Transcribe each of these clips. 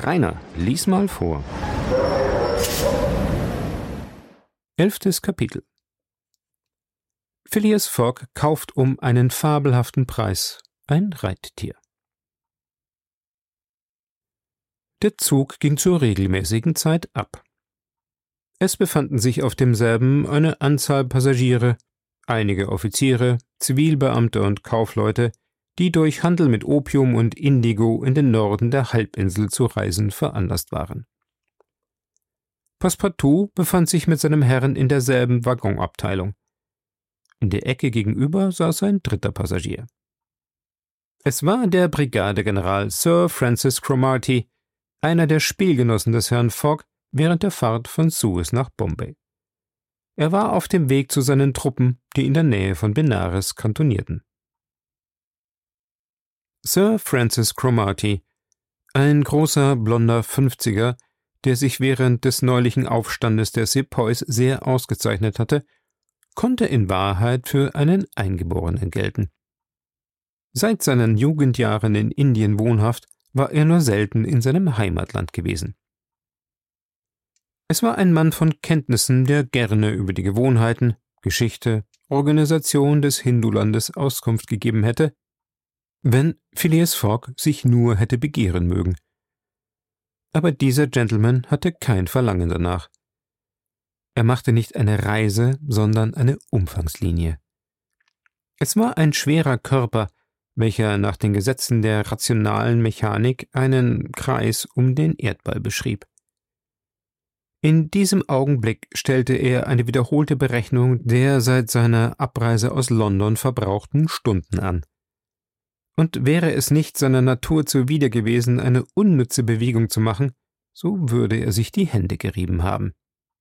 Rainer, lies mal vor. 11. Kapitel. Phileas Fogg kauft um einen fabelhaften Preis ein Reittier. Der Zug ging zur regelmäßigen Zeit ab. Es befanden sich auf demselben eine Anzahl Passagiere, einige Offiziere, Zivilbeamte und Kaufleute, die durch Handel mit Opium und Indigo in den Norden der Halbinsel zu reisen veranlasst waren. Passepartout befand sich mit seinem Herrn in derselben Waggonabteilung. In der Ecke gegenüber saß ein dritter Passagier. Es war der Brigadegeneral Sir Francis Cromarty, einer der Spielgenossen des Herrn Fogg während der Fahrt von Suez nach Bombay. Er war auf dem Weg zu seinen Truppen, die in der Nähe von Benares kantonierten. Sir Francis Cromarty, ein großer, blonder 50er, der sich während des neulichen Aufstandes der Sepoys sehr ausgezeichnet hatte, konnte in Wahrheit für einen Eingeborenen gelten. Seit seinen Jugendjahren in Indien wohnhaft, war er nur selten in seinem Heimatland gewesen. Es war ein Mann von Kenntnissen, der gerne über die Gewohnheiten, Geschichte, Organisation des Hindulandes Auskunft gegeben hätte, wenn Phileas Fogg sich nur hätte begehren mögen. Aber dieser Gentleman hatte kein Verlangen danach. Er machte nicht eine Reise, sondern eine Umfangslinie. Es war ein schwerer Körper, welcher nach den Gesetzen der rationalen Mechanik einen Kreis um den Erdball beschrieb. In diesem Augenblick stellte er eine wiederholte Berechnung der seit seiner Abreise aus London verbrauchten Stunden an. Und wäre es nicht seiner Natur zuwider gewesen, eine unnütze Bewegung zu machen, so würde er sich die Hände gerieben haben.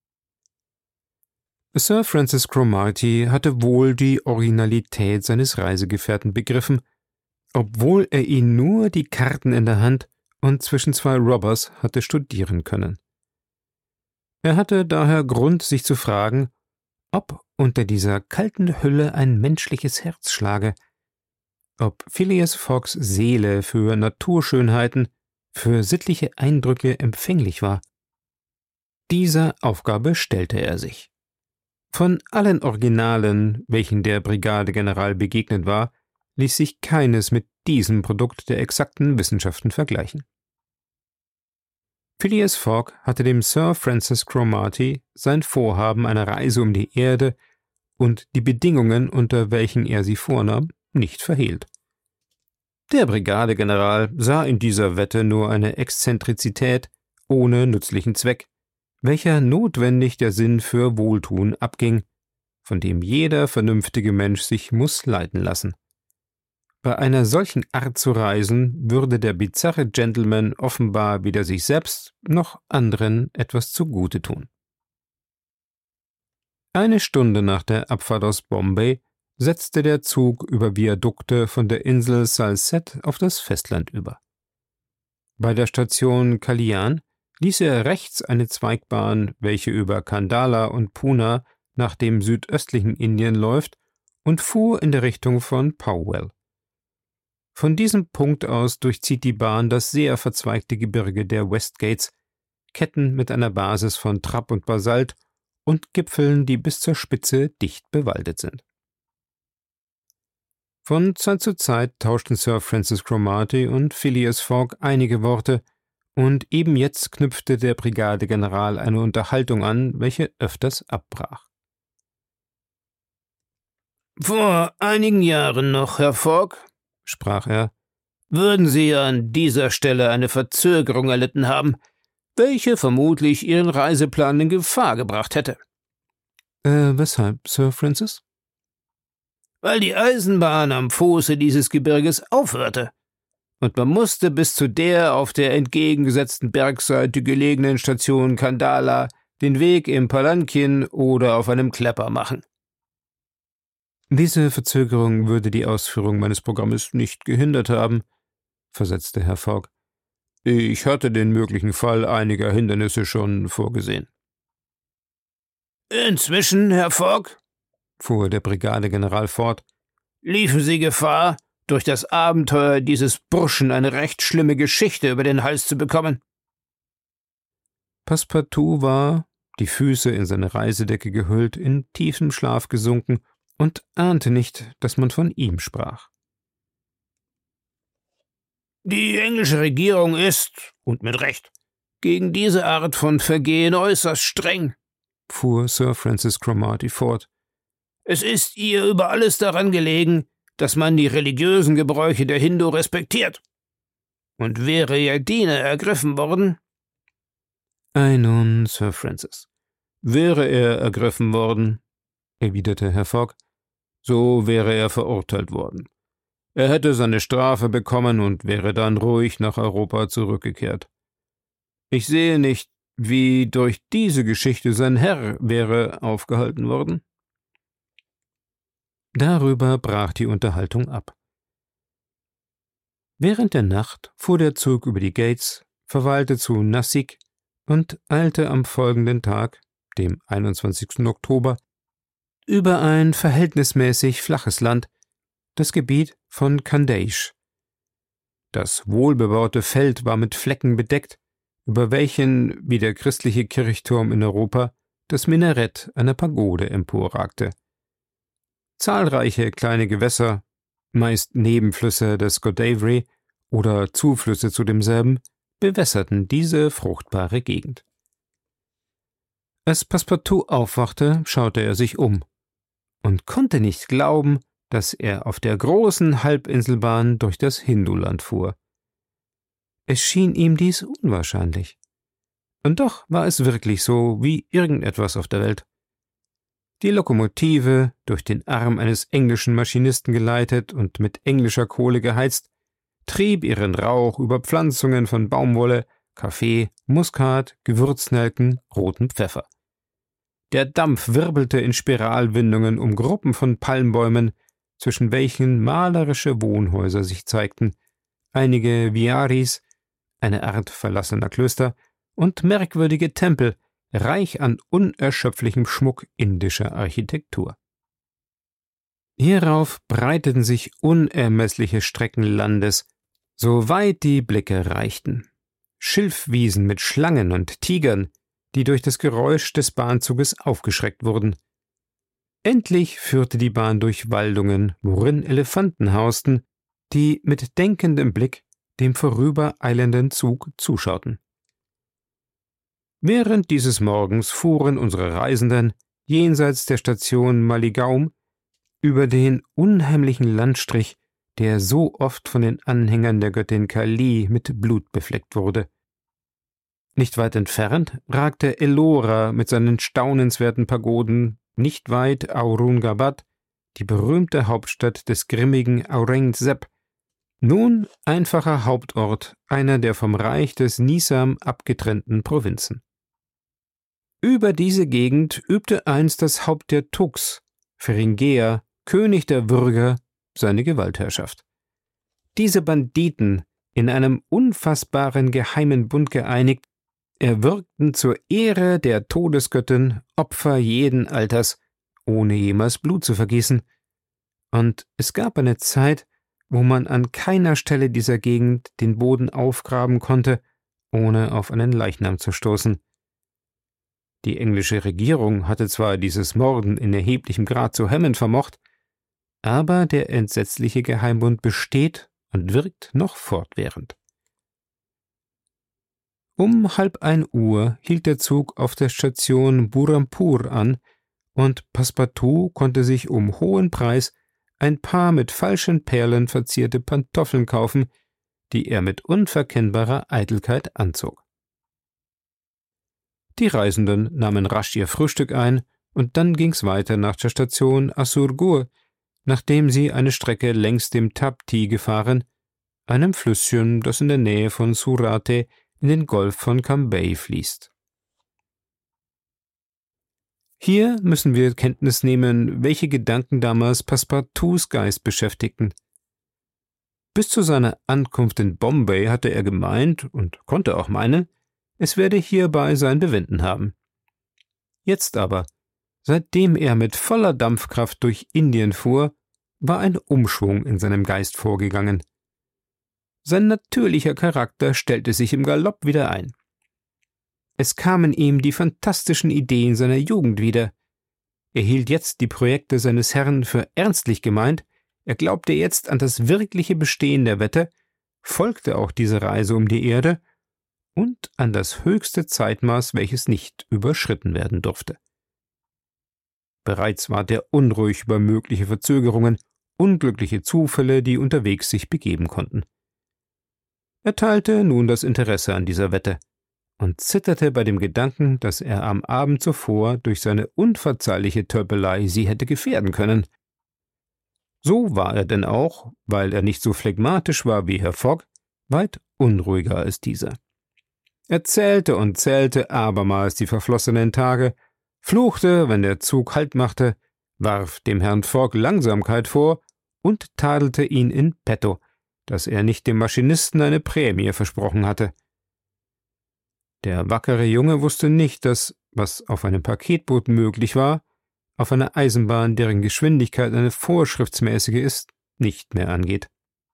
Sir Francis Cromarty hatte wohl die Originalität seines Reisegefährten begriffen, obwohl er ihn nur die Karten in der Hand und zwischen zwei Robbers hatte studieren können. Er hatte daher Grund, sich zu fragen, ob unter dieser kalten Hülle ein menschliches Herz schlage, ob Phileas Foggs Seele für Naturschönheiten, für sittliche Eindrücke empfänglich war. Dieser Aufgabe stellte er sich. Von allen Originalen, welchen der Brigadegeneral begegnet war, ließ sich keines mit diesem Produkt der exakten Wissenschaften vergleichen. Phileas Fogg hatte dem Sir Francis Cromarty sein Vorhaben einer Reise um die Erde und die Bedingungen, unter welchen er sie vornahm, nicht verhehlt. Der Brigadegeneral sah in dieser Wette nur eine Exzentrizität ohne nützlichen Zweck, welcher notwendig der Sinn für Wohltun abging, von dem jeder vernünftige Mensch sich muss leiten lassen. Bei einer solchen Art zu reisen, würde der bizarre Gentleman offenbar weder sich selbst noch anderen etwas zugute tun. Eine Stunde nach der Abfahrt aus Bombay setzte der Zug über Viadukte von der Insel Salsette auf das Festland über. Bei der Station Kalyan ließ er rechts eine Zweigbahn, welche über Kandala und Pune nach dem südöstlichen Indien läuft, und fuhr in der Richtung von Powell. Von diesem Punkt aus durchzieht die Bahn das sehr verzweigte Gebirge der Westgates, Ketten mit einer Basis von Trapp und Basalt und Gipfeln, die bis zur Spitze dicht bewaldet sind. Von Zeit zu Zeit tauschten Sir Francis Cromarty und Phileas Fogg einige Worte, und eben jetzt knüpfte der Brigadegeneral eine Unterhaltung an, welche öfters abbrach. »Vor einigen Jahren noch, Herr Fogg«, sprach er, »würden Sie an dieser Stelle eine Verzögerung erlitten haben, welche vermutlich Ihren Reiseplan in Gefahr gebracht hätte.« Weshalb, Sir Francis? »Weil die Eisenbahn am Fuße dieses Gebirges aufhörte, und man musste bis zu der auf der entgegengesetzten Bergseite gelegenen Station Kandala den Weg im Palankin oder auf einem Klepper machen.« »Diese Verzögerung würde die Ausführung meines Programmes nicht gehindert haben«, versetzte Herr Fogg. »Ich hatte den möglichen Fall einiger Hindernisse schon vorgesehen.« »Inzwischen, Herr Fogg«, fuhr der Brigadegeneral fort, »liefen Sie Gefahr, durch das Abenteuer dieses Burschen eine recht schlimme Geschichte über den Hals zu bekommen. Passepartout war, die Füße in seine Reisedecke gehüllt, in tiefem Schlaf gesunken und ahnte nicht, dass man von ihm sprach. Die englische Regierung ist, und mit Recht, gegen diese Art von Vergehen äußerst streng, fuhr Sir Francis Cromarty fort. Es ist ihr über alles daran gelegen, dass man die religiösen Gebräuche der Hindu respektiert. Und wäre Yadina ergriffen worden? Ei nun, Sir Francis, wäre er ergriffen worden, erwiderte Herr Fogg, so wäre er verurteilt worden. Er hätte seine Strafe bekommen und wäre dann ruhig nach Europa zurückgekehrt. Ich sehe nicht, wie durch diese Geschichte sein Herr wäre aufgehalten worden. Darüber brach die Unterhaltung ab. Während der Nacht fuhr der Zug über die Gates, verweilte zu Nassik und eilte am folgenden Tag, dem 21. Oktober, über ein verhältnismäßig flaches Land, das Gebiet von Khandeish. Das wohlbebaute Feld war mit Flecken bedeckt, über welchen, wie der christliche Kirchturm in Europa, das Minarett einer Pagode emporragte. Zahlreiche kleine Gewässer, meist Nebenflüsse des Godavery oder Zuflüsse zu demselben, bewässerten diese fruchtbare Gegend. Als Passepartout aufwachte, schaute er sich um und konnte nicht glauben, dass er auf der großen Halbinselbahn durch das Hinduland fuhr. Es schien ihm dies unwahrscheinlich. Und doch war es wirklich so wie irgendetwas auf der Welt. Die Lokomotive, durch den Arm eines englischen Maschinisten geleitet und mit englischer Kohle geheizt, trieb ihren Rauch über Pflanzungen von Baumwolle, Kaffee, Muskat, Gewürznelken, rotem Pfeffer. Der Dampf wirbelte in Spiralwindungen um Gruppen von Palmbäumen, zwischen welchen malerische Wohnhäuser sich zeigten, einige Viharis, eine Art verlassener Klöster, und merkwürdige Tempel, reich an unerschöpflichem Schmuck indischer Architektur. Hierauf breiteten sich unermessliche Strecken Landes, so weit die Blicke reichten. Schilfwiesen mit Schlangen und Tigern, die durch das Geräusch des Bahnzuges aufgeschreckt wurden. Endlich führte die Bahn durch Waldungen, worin Elefanten hausten, die mit denkendem Blick dem vorübereilenden Zug zuschauten. Während dieses Morgens fuhren unsere Reisenden jenseits der Station Maligaum über den unheimlichen Landstrich, der so oft von den Anhängern der Göttin Kali mit Blut befleckt wurde. Nicht weit entfernt ragte Ellora mit seinen staunenswerten Pagoden, nicht weit Aurungabad, die berühmte Hauptstadt des grimmigen Aurangzeb, nun einfacher Hauptort einer der vom Reich des Nizam abgetrennten Provinzen. Über diese Gegend übte einst das Haupt der Thugs, Feringea, König der Würger, seine Gewaltherrschaft. Diese Banditen, in einem unfassbaren geheimen Bund geeinigt, erwürgten zur Ehre der Todesgöttin Opfer jeden Alters, ohne jemals Blut zu vergießen. Und es gab eine Zeit, wo man an keiner Stelle dieser Gegend den Boden aufgraben konnte, ohne auf einen Leichnam zu stoßen. Die englische Regierung hatte zwar dieses Morden in erheblichem Grad zu hemmen vermocht, aber der entsetzliche Geheimbund besteht und wirkt noch fortwährend. Um 12:30 hielt der Zug auf der Station Burrampur an, und Passepartout konnte sich um hohen Preis ein paar mit falschen Perlen verzierte Pantoffeln kaufen, die er mit unverkennbarer Eitelkeit anzog. Die Reisenden nahmen rasch ihr Frühstück ein, und dann ging's weiter nach der Station Asurgur, nachdem sie eine Strecke längs dem Tapti gefahren, einem Flüsschen, das in der Nähe von Surate in den Golf von Cambay fließt. Hier müssen wir Kenntnis nehmen, welche Gedanken damals Passepartouts Geist beschäftigten. Bis zu seiner Ankunft in Bombay hatte er gemeint und konnte auch meinen, es werde hierbei sein Bewenden haben. Jetzt aber, seitdem er mit voller Dampfkraft durch Indien fuhr, war ein Umschwung in seinem Geist vorgegangen. Sein natürlicher Charakter stellte sich im Galopp wieder ein. Es kamen ihm die fantastischen Ideen seiner Jugend wieder. Er hielt jetzt die Projekte seines Herrn für ernstlich gemeint, er glaubte jetzt an das wirkliche Bestehen der Wette, folgte auch dieser Reise um die Erde und an das höchste Zeitmaß, welches nicht überschritten werden durfte. Bereits ward er unruhig über mögliche Verzögerungen, unglückliche Zufälle, die unterwegs sich begeben konnten. Er teilte nun das Interesse an dieser Wette und zitterte bei dem Gedanken, dass er am Abend zuvor durch seine unverzeihliche Tölpelei sie hätte gefährden können. So war er denn auch, weil er nicht so phlegmatisch war wie Herr Fogg, weit unruhiger als dieser. Er zählte und zählte abermals die verflossenen Tage, fluchte, wenn der Zug Halt machte, warf dem Herrn Fogg Langsamkeit vor und tadelte ihn in petto, dass er nicht dem Maschinisten eine Prämie versprochen hatte. Der wackere Junge wusste nicht, dass, was auf einem Paketboot möglich war, auf einer Eisenbahn, deren Geschwindigkeit eine vorschriftsmäßige ist, nicht mehr angeht.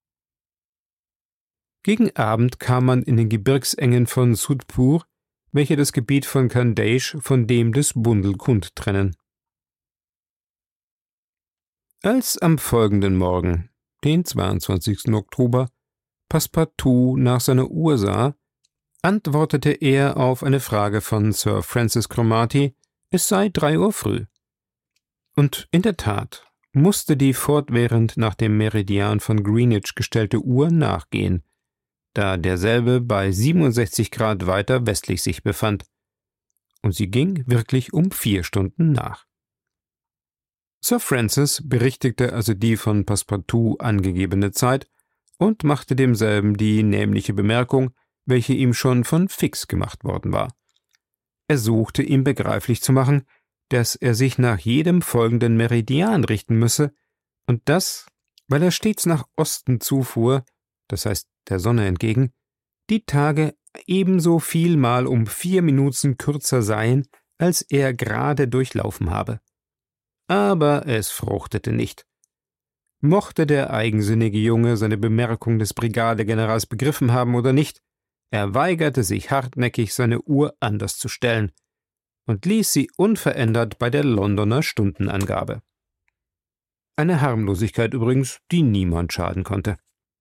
Gegen Abend kam man in den Gebirgsengen von Sudpur, welche das Gebiet von Khandeish von dem des Bundelkund trennen. Als am folgenden Morgen, den 22. Oktober, Passepartout nach seiner Uhr sah, antwortete er auf eine Frage von Sir Francis Cromarty, es sei 3 Uhr früh. Und in der Tat musste die fortwährend nach dem Meridian von Greenwich gestellte Uhr nachgehen, da derselbe bei 67 Grad weiter westlich sich befand, und sie ging wirklich um 4 Stunden nach. Sir Francis berichtigte also die von Passepartout angegebene Zeit und machte demselben die nämliche Bemerkung, welche ihm schon von Fix gemacht worden war. Er suchte ihm begreiflich zu machen, dass er sich nach jedem folgenden Meridian richten müsse, und das, weil er stets nach Osten zufuhr, das heißt der Sonne entgegen, die Tage ebenso vielmal um 4 Minuten kürzer seien, als er gerade durchlaufen habe. Aber es fruchtete nicht. Mochte der eigensinnige Junge seine Bemerkung des Brigadegenerals begriffen haben oder nicht, er weigerte sich hartnäckig, seine Uhr anders zu stellen und ließ sie unverändert bei der Londoner Stundenangabe. Eine Harmlosigkeit übrigens, die niemand schaden konnte.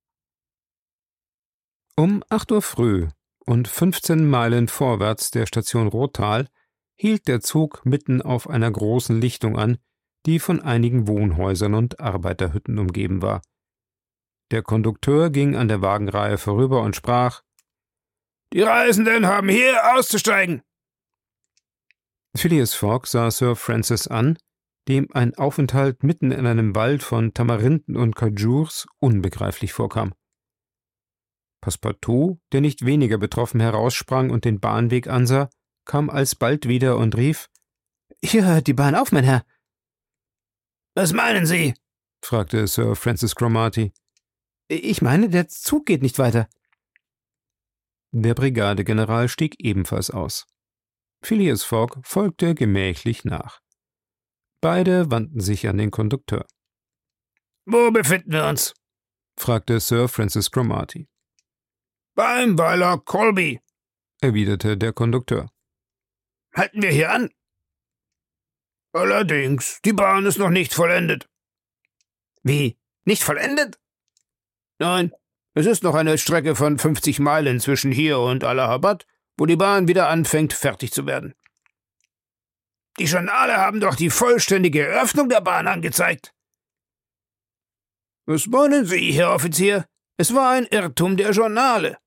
Um 8 Uhr früh und 15 Meilen vorwärts der Station Rothal hielt der Zug mitten auf einer großen Lichtung an, die von einigen Wohnhäusern und Arbeiterhütten umgeben war. Der Kondukteur ging an der Wagenreihe vorüber und sprach: »Die Reisenden haben hier auszusteigen!« Phileas Fogg sah Sir Francis an, dem ein Aufenthalt mitten in einem Wald von Tamarinden und Khadjurs unbegreiflich vorkam. Passepartout, der nicht weniger betroffen heraussprang und den Bahnweg ansah, kam alsbald wieder und rief: »Hier hört die Bahn auf, mein Herr!« »Was meinen Sie?« fragte Sir Francis Cromarty. »Ich meine, der Zug geht nicht weiter.« Der Brigadegeneral stieg ebenfalls aus. Phileas Fogg folgte gemächlich nach. Beide wandten sich an den Kondukteur. »Wo befinden wir uns?« fragte Sir Francis Cromarty. »Beim Weiler Colby«, erwiderte der Kondukteur. »Halten wir hier an?« »Allerdings, die Bahn ist noch nicht vollendet.« »Wie? Nicht vollendet?« »Nein, es ist noch eine Strecke von 50 Meilen zwischen hier und Allahabad, wo die Bahn wieder anfängt, fertig zu werden.« »Die Journale haben doch die vollständige Eröffnung der Bahn angezeigt.« »Was meinen Sie, Herr Offizier? Es war ein Irrtum der Journale.«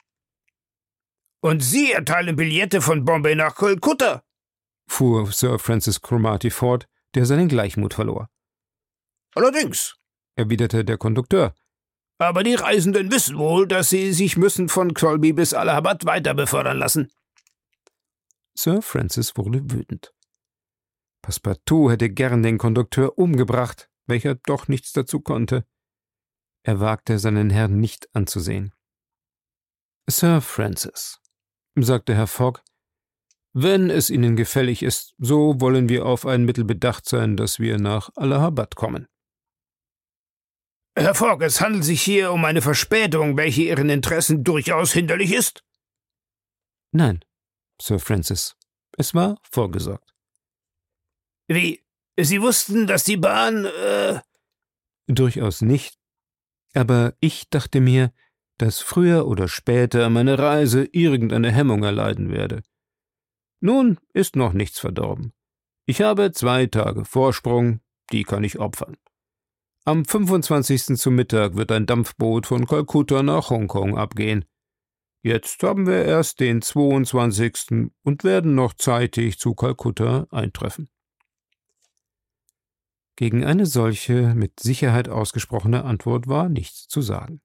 »Und Sie erteilen Billette von Bombay nach Kolkutta«, fuhr Sir Francis Cromarty fort, der seinen Gleichmut verlor. »Allerdings«, erwiderte der Kondukteur, »aber die Reisenden wissen wohl, dass sie sich müssen von Colby bis Allahabad weiter befördern lassen.« Sir Francis wurde wütend. Passepartout hätte gern den Kondukteur umgebracht, welcher doch nichts dazu konnte. Er wagte, seinen Herrn nicht anzusehen. »Sir Francis«, sagte Herr Fogg, »wenn es Ihnen gefällig ist, so wollen wir auf ein Mittel bedacht sein, dass wir nach Allahabad kommen.« »Herr Fogg, es handelt sich hier um eine Verspätung, welche Ihren Interessen durchaus hinderlich ist.« »Nein«, Sir Francis. Es war vorgesorgt. »Wie? Sie wussten, dass die Bahn, Durchaus nicht. Aber ich dachte mir, dass früher oder später meine Reise irgendeine Hemmung erleiden werde. Nun ist noch nichts verdorben. Ich habe 2 Tage Vorsprung, die kann ich opfern. Am 25. zu Mittag wird ein Dampfboot von Kalkutta nach Hongkong abgehen. Jetzt haben wir erst den 22. und werden noch zeitig zu Kalkutta eintreffen.« Gegen eine solche mit Sicherheit ausgesprochene Antwort war nichts zu sagen.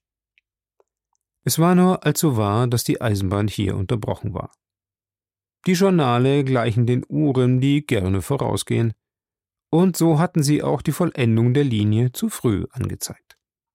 Es war nur allzu wahr, dass die Eisenbahn hier unterbrochen war. Die Journale gleichen den Uhren, die gerne vorausgehen, und so hatten sie auch die Vollendung der Linie zu früh angezeigt.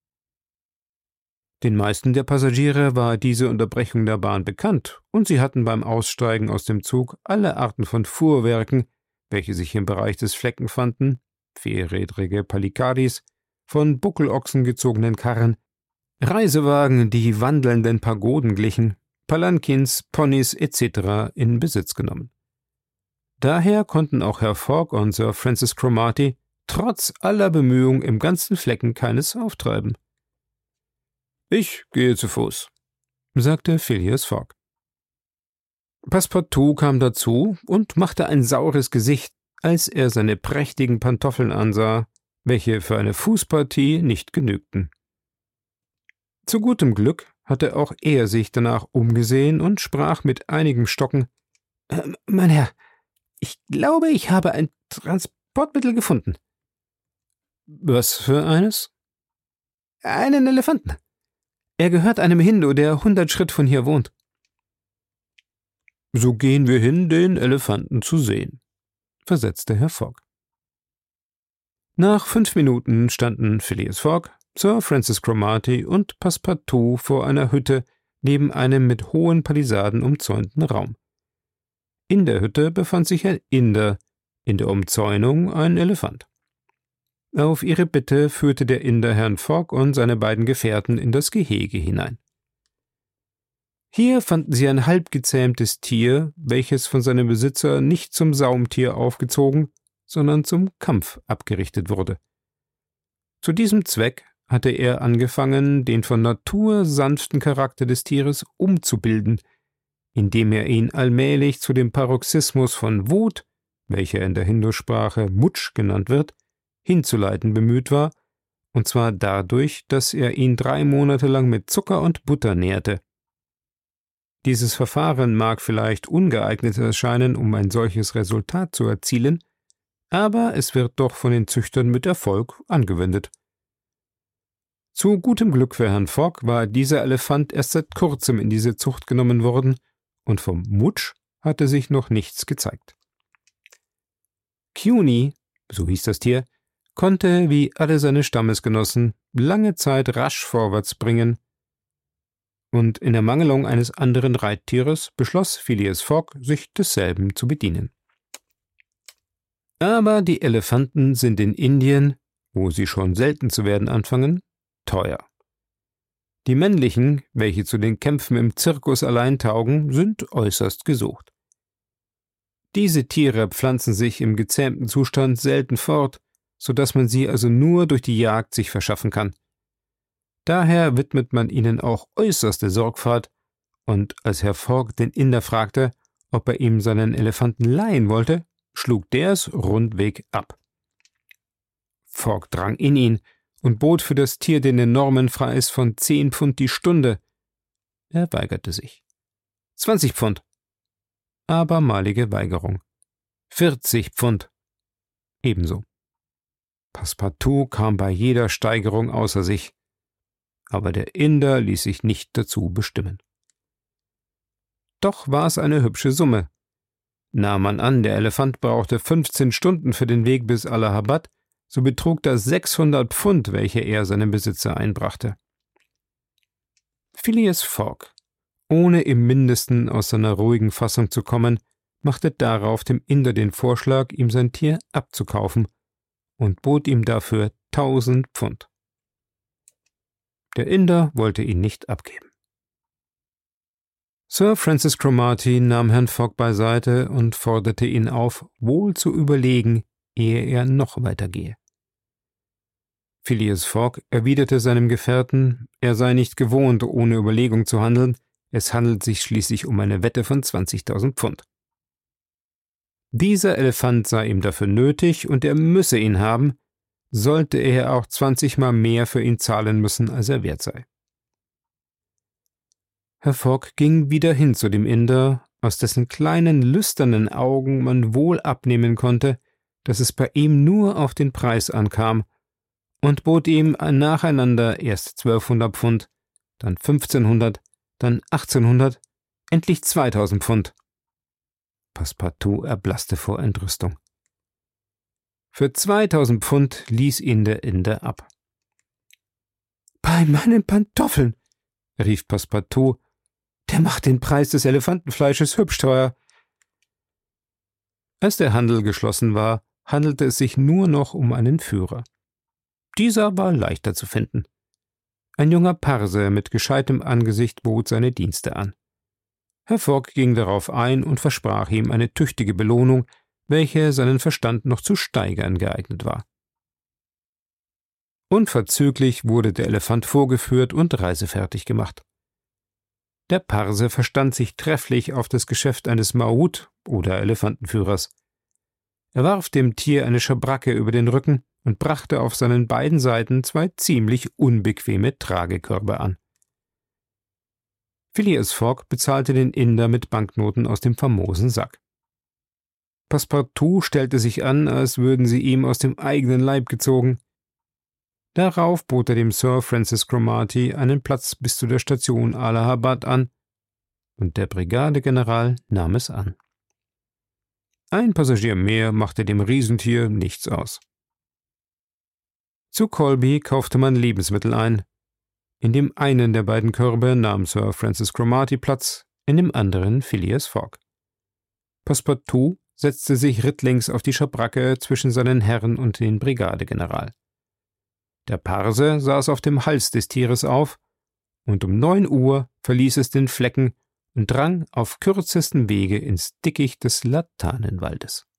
Den meisten der Passagiere war diese Unterbrechung der Bahn bekannt, und sie hatten beim Aussteigen aus dem Zug alle Arten von Fuhrwerken, welche sich im Bereich des Flecken fanden, vierrädrige Palikadis, von Buckelochsen gezogenen Karren, Reisewagen, die wandelnden Pagoden glichen, Palankins, Ponys etc. in Besitz genommen. Daher konnten auch Herr Fogg und Sir Francis Cromarty trotz aller Bemühungen im ganzen Flecken keines auftreiben. »Ich gehe zu Fuß«, sagte Phileas Fogg. Passepartout kam dazu und machte ein saures Gesicht, als er seine prächtigen Pantoffeln ansah, welche für eine Fußpartie nicht genügten. Zu gutem Glück hatte auch er sich danach umgesehen und sprach mit einigem Stocken: »Mein Herr, ich glaube, ich habe ein Transportmittel gefunden.« »Was für eines?« »Einen Elefanten. Er gehört einem Hindu, der 100 Schritt von hier wohnt.« »So gehen wir hin, den Elefanten zu sehen«, versetzte Herr Fogg. Nach 5 Minuten standen Phileas Fogg, Sir Francis Cromarty und Passepartout vor einer Hütte neben einem mit hohen Palisaden umzäunten Raum. In der Hütte befand sich ein Inder, in der Umzäunung ein Elefant. Auf ihre Bitte führte der Inder Herrn Fogg und seine beiden Gefährten in das Gehege hinein. Hier fanden sie ein halbgezähmtes Tier, welches von seinem Besitzer nicht zum Saumtier aufgezogen, sondern zum Kampf abgerichtet wurde. Zu diesem Zweck hatte er angefangen, den von Natur sanften Charakter des Tieres umzubilden, indem er ihn allmählich zu dem Paroxysmus von Wut, welcher in der Hindusprache Mutsch genannt wird, hinzuleiten bemüht war, und zwar dadurch, dass er ihn 3 Monate lang mit Zucker und Butter nährte. Dieses Verfahren mag vielleicht ungeeignet erscheinen, um ein solches Resultat zu erzielen, aber es wird doch von den Züchtern mit Erfolg angewendet. Zu gutem Glück für Herrn Fogg war dieser Elefant erst seit kurzem in diese Zucht genommen worden, und vom Mutsch hatte sich noch nichts gezeigt. Cuny, so hieß das Tier, konnte, wie alle seine Stammesgenossen, lange Zeit rasch vorwärts bringen, und in Ermangelung eines anderen Reittieres beschloss Phileas Fogg, sich desselben zu bedienen. Aber die Elefanten sind in Indien, wo sie schon selten zu werden anfangen, teuer. Die männlichen, welche zu den Kämpfen im Zirkus allein taugen, sind äußerst gesucht. Diese Tiere pflanzen sich im gezähmten Zustand selten fort, so dass man sie also nur durch die Jagd sich verschaffen kann. Daher widmet man ihnen auch äußerste Sorgfalt, und als Herr Fogg den Inder fragte, ob er ihm seinen Elefanten leihen wollte, schlug der es rundweg ab. Fogg drang in ihn und bot für das Tier den enormen Preis von 10 Pfund die Stunde. Er weigerte sich. 20 Pfund. Abermalige Weigerung. 40 Pfund. Ebenso. Passepartout kam bei jeder Steigerung außer sich, aber der Inder ließ sich nicht dazu bestimmen. Doch war es eine hübsche Summe. Nahm man an, der Elefant brauchte 15 Stunden für den Weg bis Allahabad, so betrug das 600 Pfund, welche er seinem Besitzer einbrachte. Phileas Fogg, ohne im Mindesten aus seiner ruhigen Fassung zu kommen, machte darauf dem Inder den Vorschlag, ihm sein Tier abzukaufen, und bot ihm dafür 1000 Pfund. Der Inder wollte ihn nicht abgeben. Sir Francis Cromarty nahm Herrn Fogg beiseite und forderte ihn auf, wohl zu überlegen, ehe er noch weitergehe. Phileas Fogg erwiderte seinem Gefährten, er sei nicht gewohnt, ohne Überlegung zu handeln, es handelt sich schließlich um eine Wette von 20.000 Pfund. Dieser Elefant sei ihm dafür nötig und er müsse ihn haben, sollte er auch 20-mal mehr für ihn zahlen müssen, als er wert sei. Herr Fogg ging wieder hin zu dem Inder, aus dessen kleinen, lüsternen Augen man wohl abnehmen konnte, dass es bei ihm nur auf den Preis ankam, und bot ihm nacheinander erst 1200 Pfund, dann 1500, dann 1800, endlich 2000 Pfund. Passepartout erblaßte vor Entrüstung. Für 2000 Pfund ließ ihn der Inder ab. »Bei meinen Pantoffeln«, rief Passepartout, »der macht den Preis des Elefantenfleisches hübsch teuer.« Als der Handel geschlossen war, handelte es sich nur noch um einen Führer. Dieser war leichter zu finden. Ein junger Parse mit gescheitem Angesicht bot seine Dienste an. Herr Fogg ging darauf ein und versprach ihm eine tüchtige Belohnung, welche seinen Verstand noch zu steigern geeignet war. Unverzüglich wurde der Elefant vorgeführt und reisefertig gemacht. Der Parse verstand sich trefflich auf das Geschäft eines Maut oder Elefantenführers. Er warf dem Tier eine Schabracke über den Rücken und brachte auf seinen beiden Seiten 2 ziemlich unbequeme Tragekörbe an. Phileas Fogg bezahlte den Inder mit Banknoten aus dem famosen Sack. Passepartout stellte sich an, als würden sie ihm aus dem eigenen Leib gezogen. Darauf bot er dem Sir Francis Cromarty einen Platz bis zu der Station Allahabad an, und der Brigadegeneral nahm es an. Ein Passagier mehr machte dem Riesentier nichts aus. Zu Colby kaufte man Lebensmittel ein. In dem einen der beiden Körbe nahm Sir Francis Cromarty Platz, in dem anderen Phileas Fogg. Passepartout setzte sich rittlings auf die Schabracke zwischen seinen Herren und den Brigadegeneral. Der Parse saß auf dem Hals des Tieres auf, und um 9 Uhr verließ es den Flecken und drang auf kürzestem Wege ins Dickicht des Latanenwaldes.